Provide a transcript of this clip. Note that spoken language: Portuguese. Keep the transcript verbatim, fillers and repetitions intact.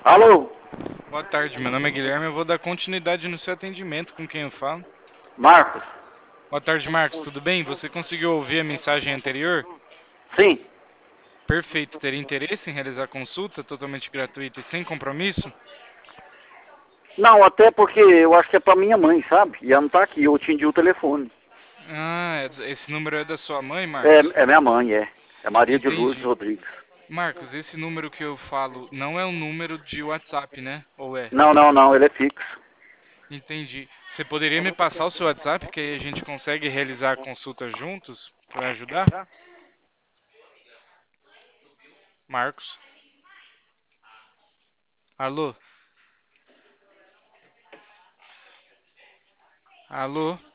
Alô, Boa tarde, meu nome é Guilherme. Eu vou dar continuidade no seu atendimento com quem eu falo. Marcos? Boa tarde, Marcos. Tudo bem? Você conseguiu ouvir a mensagem anterior? Sim. Perfeito. Teria interesse em realizar consulta totalmente gratuita e sem compromisso? Não, até porque eu acho que é pra minha mãe, sabe? E ela não tá aqui, eu atendi o telefone. Ah, é- esse número é da sua mãe, Marcos? É, é minha mãe, é. É Maria de Lourdes Entendi. Rodrigues. Marcos, esse número que eu falo não é um número de WhatsApp, né? Ou é? Não, não, não, ele é fixo. Entendi. Você poderia me passar o seu WhatsApp, que aí a gente consegue realizar a consulta juntos para ajudar? Marcos? Alô? Alô?